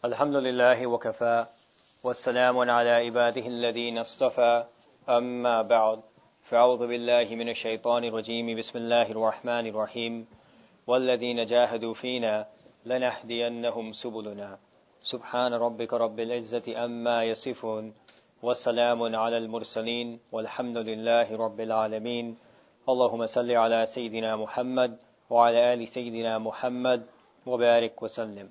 الحمد لله وكفى والسلام على عباده الذين اصطفى أما بعد فأعوذ بالله من الشيطان الرجيم بسم الله الرحمن الرحيم والذين جاهدوا فينا لنهدينهم سبلنا سبحان ربك رب العزة أما يصفون والسلام على المرسلين والحمد لله رب العالمين اللهم صل على سيدنا محمد وعلى آل سيدنا محمد وبارك وسلم.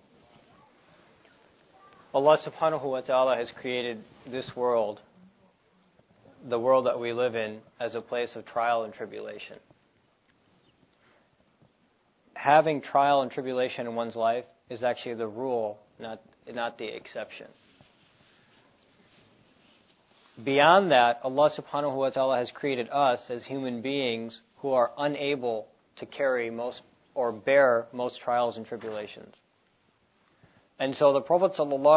Allah subhanahu wa ta'ala has created this world, the world that we live in, as a place of trial and tribulation. Having trial and tribulation in one's life is actually the rule, not the exception. Beyond that, Allah subhanahu wa ta'ala has created us as human beings who are unable to carry most or bear most trials and tribulations. And so the Prophet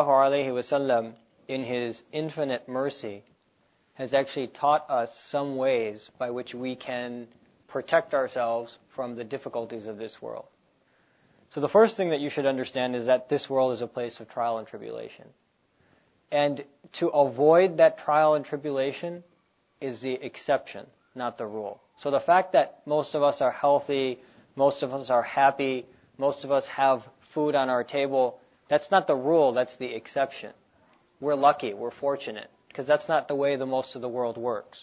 ﷺ, in his infinite mercy, has actually taught us some ways by which we can protect ourselves from the difficulties of this world. So the first thing that you should understand is that this world is a place of trial and tribulation. And to avoid that trial and tribulation is the exception, not the rule. So the fact that most of us are healthy, most of us are happy, most of us have food on our table, that's not the rule, that's the exception. We're lucky, we're fortunate, because that's not the way the most of the world works.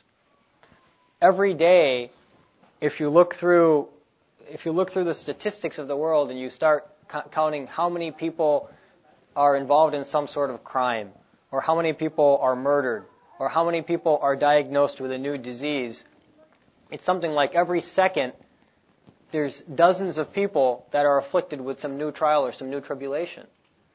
Every day, if you look through the statistics of the world and you start counting how many people are involved in some sort of crime, or how many people are murdered, or how many people are diagnosed with a new disease, it's something like every second there's dozens of people that are afflicted with some new trial or some new tribulation.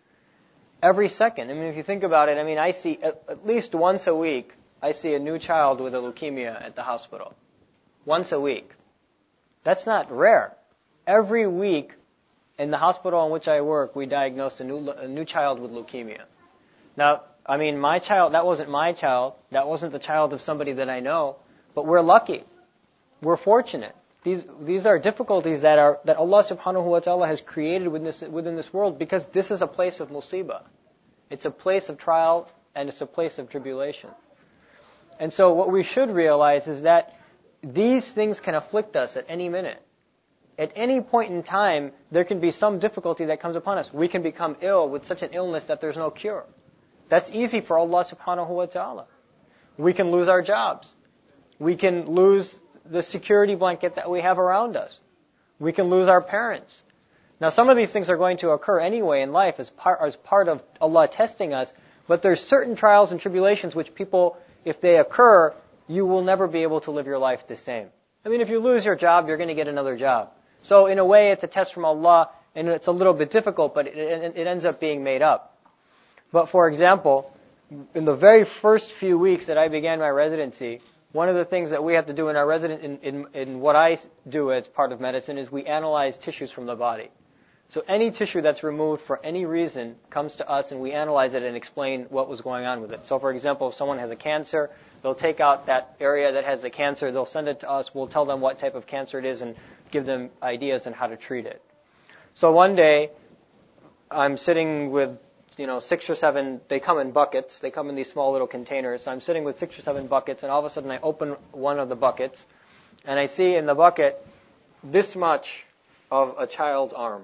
Every second. I mean, if you think about it, I see at least once a week, I see a new child with a leukemia at the hospital. Once a week. That's not rare. Every week in the hospital in which I work, we diagnose a new child with leukemia. Now, my child, that wasn't my child. That wasn't the child of somebody that I know. But we're lucky. We're fortunate. These are difficulties that Allah subhanahu wa ta'ala has created within this world because this is a place of musibah. It's a place of trial and it's a place of tribulation. And so what we should realize is that these things can afflict us at any minute. At any point in time, there can be some difficulty that comes upon us. We can become ill with such an illness that there's no cure. That's easy for Allah subhanahu wa ta'ala. We can lose our jobs. We can lose the security blanket that we have around us. We can lose our parents. Now, some of these things are going to occur anyway in life as part of Allah testing us, but there's certain trials and tribulations which people, if they occur, you will never be able to live your life the same. If you lose your job, you're going to get another job. So in a way, it's a test from Allah, and it's a little bit difficult, but it ends up being made up. But for example, in the very first few weeks that I began my residency, one of the things that we have to do in our in what I do as part of medicine is we analyze tissues from the body. So any tissue that's removed for any reason comes to us and we analyze it and explain what was going on with it. So for example, if someone has a cancer, they'll take out that area that has the cancer, they'll send it to us, we'll tell them what type of cancer it is and give them ideas on how to treat it. So one day, I'm sitting with 6 or 7, they come in buckets. They come in these small little containers. So I'm sitting with 6 or 7 buckets, and all of a sudden I open one of the buckets, and I see in the bucket this much of a child's arm,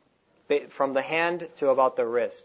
from the hand to about the wrist.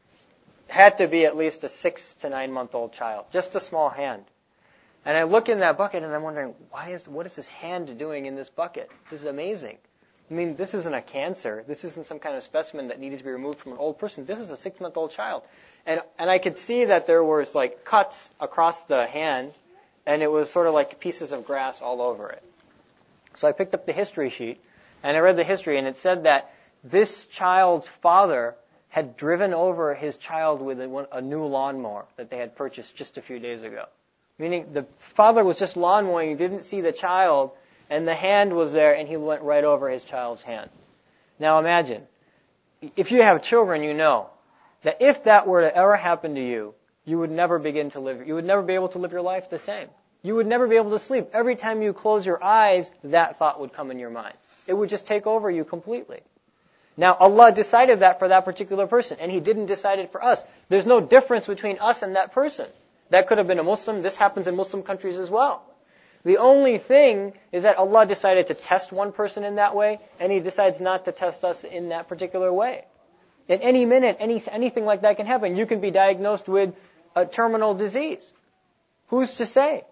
Had to be at least a 6 to 9 month old child, just a small hand. And I look in that bucket, and I'm wondering, what is this hand doing in this bucket? This is amazing. This isn't a cancer. This isn't some kind of specimen that needs to be removed from an old person. This is a 6-month-old child. And I could see that there was like cuts across the hand, and it was sort of like pieces of grass all over it. So I picked up the history sheet, and I read the history, and it said that this child's father had driven over his child with a new lawnmower that they had purchased just a few days ago. Meaning the father was just lawn mowing, he didn't see the child, and the hand was there, and he went right over his child's hand. Now imagine, if you have children, you know that if that were to ever happen to you, you would never be able to live your life the same. You would never be able to sleep. Every time you close your eyes, that thought would come in your mind. It would just take over you completely. Now, Allah decided that for that particular person, and He didn't decide it for us. There's no difference between us and that person. That could have been a Muslim. This happens in Muslim countries as well. The only thing is that Allah decided to test one person in that way, and He decides not to test us in that particular way. At any minute, anything like that can happen. You can be diagnosed with a terminal disease. Who's to say?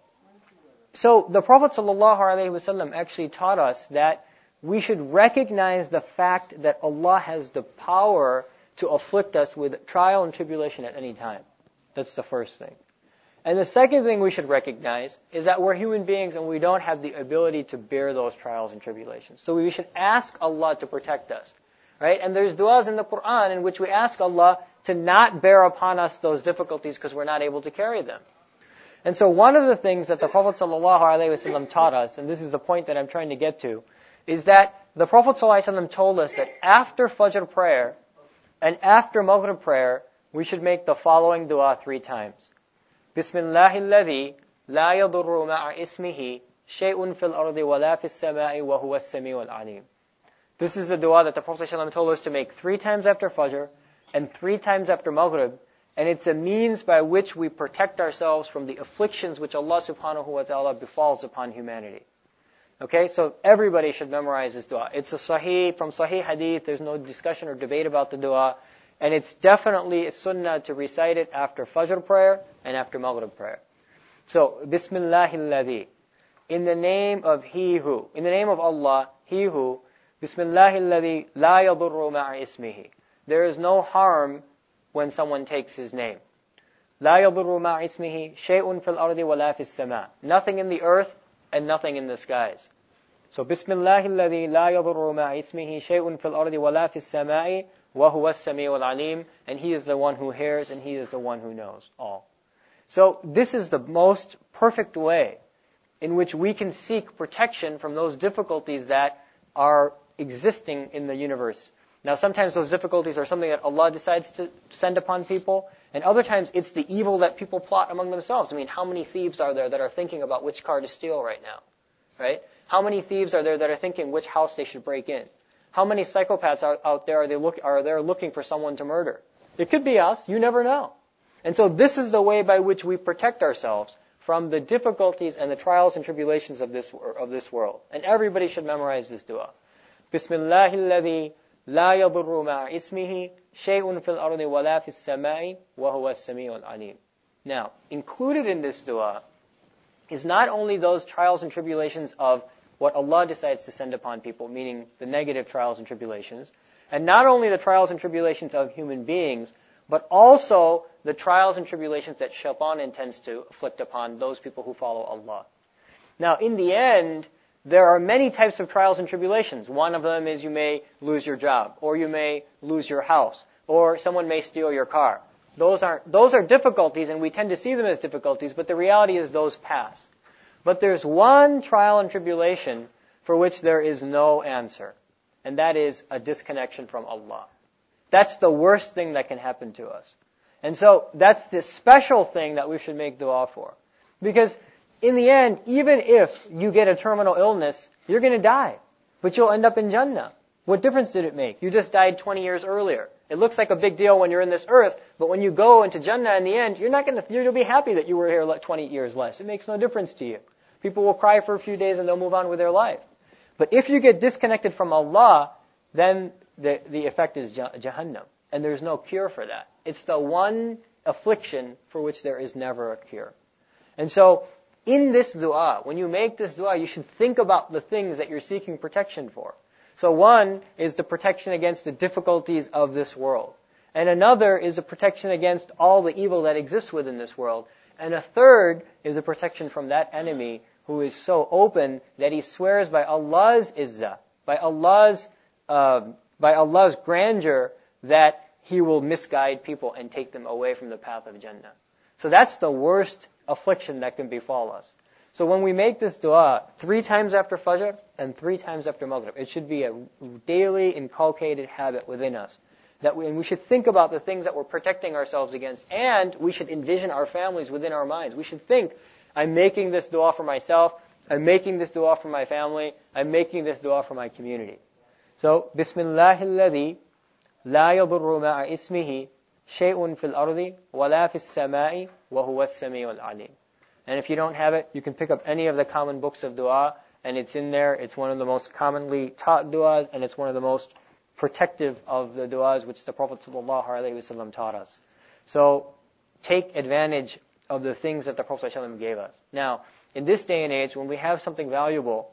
So the Prophet ﷺ actually taught us that we should recognize the fact that Allah has the power to afflict us with trial and tribulation at any time. That's the first thing. And the second thing we should recognize is that we're human beings and we don't have the ability to bear those trials and tribulations. So we should ask Allah to protect us. Right? And there's du'as in the Quran in which we ask Allah to not bear upon us those difficulties because we're not able to carry them. And so one of the things that the Prophet ﷺ taught us, and this is the point that I'm trying to get to, is that the Prophet ﷺ told us that after Fajr prayer and after Maghrib prayer, we should make the following dua 3 times. Bismillahilladhi la yadurru ma'a ismihi shay'un fil ardi wa la fis sama'i wa huwa as-sami'ul 'alim. This is the dua that the Prophet ﷺ told us to make 3 times after Fajr and 3 times after Maghrib, and it's a means by which we protect ourselves from the afflictions which Allah subhanahu wa ta'ala befalls upon humanity. Okay, so everybody should memorize this dua. It's from Sahih Hadith, there's no discussion or debate about the dua, and it's definitely a sunnah to recite it after Fajr prayer and after Maghrib prayer. So, Bismillahilladhi, in the name of He who, in the name of Allah, He who, Bismillahilladhi la yadurru ma'a ismihi. There is no harm when someone takes His name. La yadurru ma'a ismihi shay'un fil ardi wa la fis sama'. Nothing in the earth and nothing in the skies. So Bismillahilladhi la yadurru ma'a ismihi shay'un fil ardi wa la fis sama'i wa huwa as-sami'ul 'alim, and He is the one who hears and He is the one who knows all. So this is the most perfect way in which we can seek protection from those difficulties that are existing in the universe. Now sometimes those difficulties are something that Allah decides to send upon people, and other times it's the evil that people plot among themselves. I mean, how many thieves are there that are thinking about which car to steal right now? Right? How many thieves are there that are thinking which house they should break in? How many psychopaths out there are there looking for someone to murder? It could be us, you never know. And so this is the way by which we protect ourselves from the difficulties and the trials and tribulations of this world. And everybody should memorize this dua. Bismillahilladhi la yadurru ma'a ismihi shay'un fil ardi wa la fis sama'i wa huwa as-sami'ul 'alim. Now, included in this dua is not only those trials and tribulations of what Allah decides to send upon people, meaning the negative trials and tribulations, and not only the trials and tribulations of human beings, but also the trials and tribulations that Shaitan intends to afflict upon those people who follow Allah. Now, in the end, there are many types of trials and tribulations. One of them is you may lose your job, or you may lose your house, or someone may steal your car. Those are difficulties, and we tend to see them as difficulties, but the reality is those pass. But there's one trial and tribulation for which there is no answer, and that is a disconnection from Allah. That's the worst thing that can happen to us. And so that's the special thing that we should make dua for. Because in the end, even if you get a terminal illness, you're going to die. But you'll end up in Jannah. What difference did it make? You just died 20 years earlier. It looks like a big deal when you're in this earth, but when you go into Jannah in the end, you'll be happy that you were here 20 years less. It makes no difference to you. People will cry for a few days and they'll move on with their life. But if you get disconnected from Allah, then the effect is Jahannam. And there's no cure for that. It's the one affliction for which there is never a cure. And so, in this dua, when you make this dua, you should think about the things that you're seeking protection for. So one is the protection against the difficulties of this world. And another is the protection against all the evil that exists within this world. And a third is the protection from that enemy who is so open that he swears by Allah's izzah, by Allah's grandeur, that He will misguide people and take them away from the path of Jannah. So that's the worst affliction that can befall us. So when we make this dua 3 times after Fajr and 3 times after Maghrib, it should be a daily inculcated habit within us. And we should think about the things that we're protecting ourselves against, and we should envision our families within our minds. We should think, I'm making this dua for myself, I'm making this dua for my family, I'm making this dua for my community. So, Bismillahil ladhi la yadurru ma'a ismihi shay'un fil ardi wa la fis sama'i wa huwa as-sami'ul alim. And if you don't have it, you can pick up any of the common books of dua, and it's in there. It's one of the most commonly taught duas, and it's one of the most protective of the duas which the Prophet ﷺ taught us. So, take advantage of the things that the Prophet ﷺ gave us. Now, in this day and age, when we have something valuable,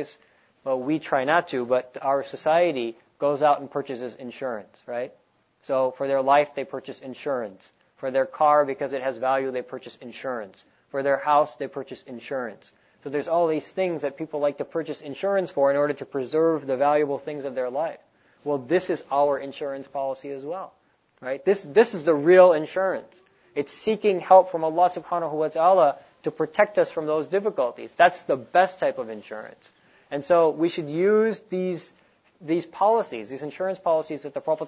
we try not to, but our society goes out and purchases insurance, right? So for their life, they purchase insurance. For their car, because it has value, they purchase insurance. For their house, they purchase insurance. So there's all these things that people like to purchase insurance for in order to preserve the valuable things of their life. Well, this is our insurance policy as well, right? This is the real insurance. It's seeking help from Allah subhanahu wa ta'ala to protect us from those difficulties. That's the best type of insurance. And so we should use these policies, these insurance policies that the Prophet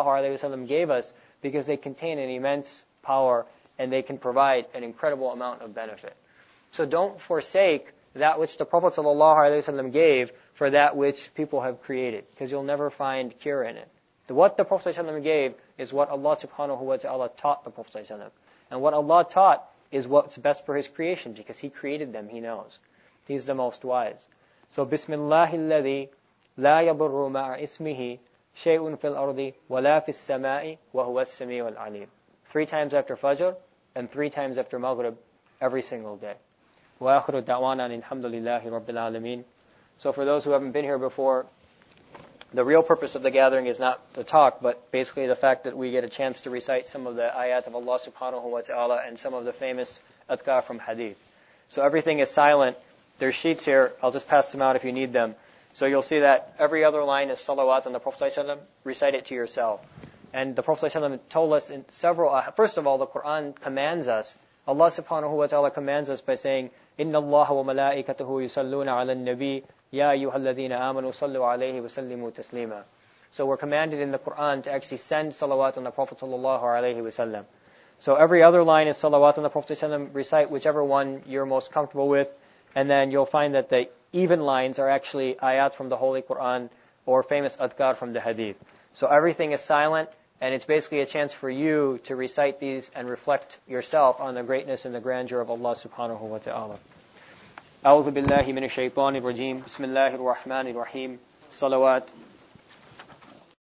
ﷺ gave us, because they contain an immense power and they can provide an incredible amount of benefit. So don't forsake that which the Prophet ﷺ gave for that which people have created, because you'll never find cure in it. What the Prophet ﷺ gave is what Allah subhanahu wa ta'ala taught the Prophet ﷺ. And what Allah taught is what's best for His creation, because He created them, He knows. He's the most wise. So, Bismillahil ladhi la yadurru ma'a ismihi shay'un fil ardi wa la fis sama'i wa huwa as-sami'ul alim. 3 times after Fajr and 3 times after Maghrib every single day. Wa akhiru da'wana alhamdulillahi rabbil alameen. So for those who haven't been here before, the real purpose of the gathering is not the talk, but basically the fact that we get a chance to recite some of the ayat of Allah subhanahu wa ta'ala and some of the famous adhkar from hadith. So everything is silent. There's sheets here. I'll just pass them out if you need them. So you'll see that every other line is salawat on the Prophet ﷺ. Recite it to yourself. And the Prophet ﷺ told us in several, first of all, the Quran commands us. Allah subhanahu wa ta'ala commands us by saying, Inna Allah wa malaikatahu yusalluna ala nabi ya ayyuhalladhina amanu sallu alayhi wa sallimu taslima. So we're commanded in the Quran to actually send salawat on the Prophet sallallahu alayhi wa sallam. So every other line is salawat on the Prophet sallallahu alayhi wa sallam. Recite whichever one you're most comfortable with. And then you'll find that the even lines are actually ayat from the Holy Quran or famous adhkar from the hadith. So everything is silent, and it's basically a chance for you to recite these and reflect yourself on the greatness and the grandeur of Allah subhanahu wa ta'ala. أعوذ بالله من الشيطان الرجيم بسم الله الرحمن الرحيم صلوات